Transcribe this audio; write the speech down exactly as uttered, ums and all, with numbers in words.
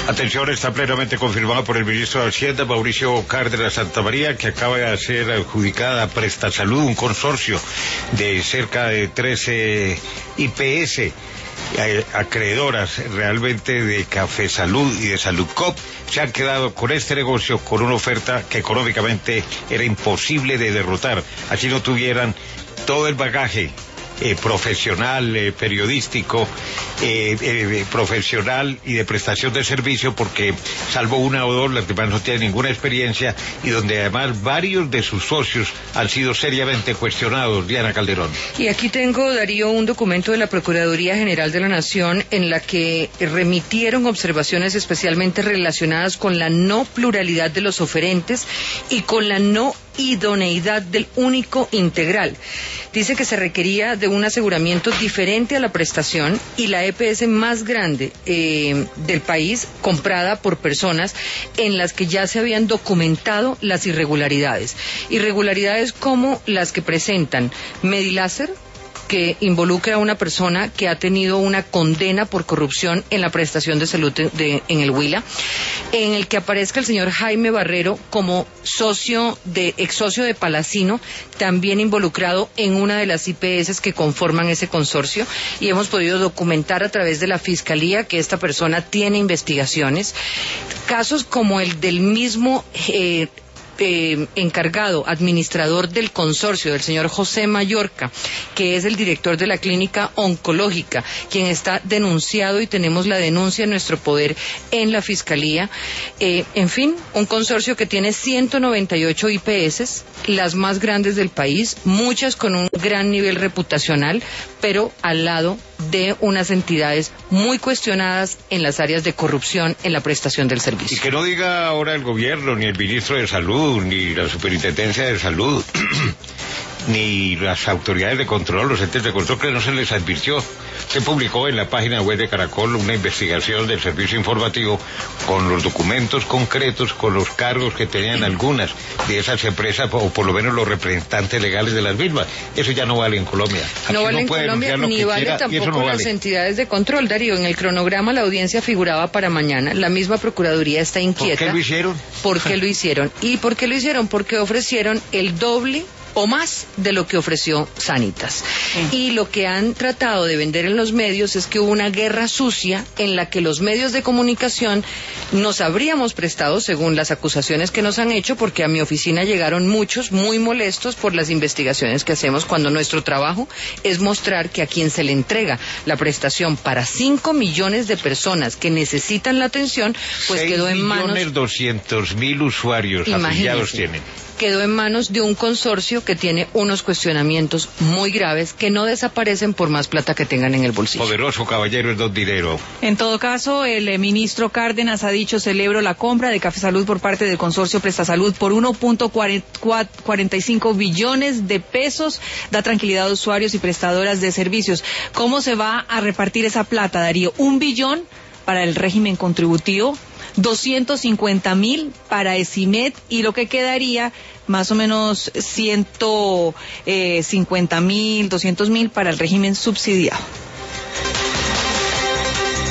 Atención, está plenamente confirmado por el ministro de Hacienda, Mauricio Cárdenas Santamaría, que acaba de ser adjudicada a Prestasalud, un consorcio de cerca de trece I P S, acreedoras realmente de Café Salud y de Saludcop. Se han quedado con este negocio con una oferta que económicamente era imposible de derrotar, así no tuvieran todo el bagaje Eh, profesional, eh, periodístico, eh, eh, profesional y de prestación de servicio, porque salvo una o dos, las demás no tienen ninguna experiencia, y donde además varios de sus socios han sido seriamente cuestionados. Diana Calderón. Y aquí tengo, Darío, un documento de la Procuraduría General de la Nación en la que remitieron observaciones especialmente relacionadas con la no pluralidad de los oferentes y con la no idoneidad del único integral. Dice que se requería de un aseguramiento diferente a la prestación y la E P S más grande eh, del país, comprada por personas en las que ya se habían documentado las irregularidades. Irregularidades como las que presentan Mediláser, que involucra a una persona que ha tenido una condena por corrupción en la prestación de salud de, de, en el Huila, en el que aparezca el señor Jaime Barrero como socio de, ex socio de Palacino, también involucrado en una de las I P S que conforman ese consorcio, y hemos podido documentar a través de la Fiscalía que esta persona tiene investigaciones. Casos como el del mismo eh, Eh, encargado, administrador del consorcio, del señor José Mallorca, que es el director de la clínica oncológica, quien está denunciado y tenemos la denuncia en nuestro poder en la Fiscalía. Eh, en fin, un consorcio que tiene ciento noventa y ocho I P S, las más grandes del país, muchas con un gran nivel reputacional, pero al lado de unas entidades muy cuestionadas en las áreas de corrupción en la prestación del servicio. Y que no diga ahora el gobierno, ni el ministro de Salud, ni la Superintendencia de Salud, ni las autoridades de control, los entes de control, que no se les advirtió. Se publicó en la página web de Caracol una investigación del servicio informativo con los documentos concretos, con los cargos que tenían algunas de esas empresas, o por lo menos los representantes legales de las mismas. Eso ya no vale en Colombia. Aquí no vale en Colombia, ni vale tampoco no vale. Las entidades de control, Darío. En el cronograma la audiencia figuraba para mañana. La misma Procuraduría está inquieta. ¿Por qué lo hicieron? ¿Por qué lo hicieron? ¿Y por qué lo hicieron? Porque ofrecieron el doble o más de lo que ofreció Sanitas. Sí. Y lo que han tratado de vender en los medios es que hubo una guerra sucia en la que los medios de comunicación nos habríamos prestado, según las acusaciones que nos han hecho, porque a mi oficina llegaron muchos muy molestos por las investigaciones que hacemos, cuando nuestro trabajo es mostrar que a quien se le entrega la prestación para cinco millones de personas que necesitan la atención, pues quedó en manos... seis millones doscientos mil usuarios afiliados tienen. Quedó en manos de un consorcio que tiene unos cuestionamientos muy graves que no desaparecen por más plata que tengan en el bolsillo. Poderoso caballero es don dinero. En todo caso, el eh, ministro Cárdenas ha dicho: celebro la compra de Café Salud por parte del consorcio Prestasalud por uno punto cuarenta y cinco billones de pesos. Da tranquilidad a usuarios y prestadoras de servicios. ¿Cómo se va a repartir esa plata, Darío? Un billón para el régimen contributivo, doscientos cincuenta mil para ESIMED, y lo que quedaría más o menos ciento cincuenta mil, doscientos mil para el régimen subsidiado.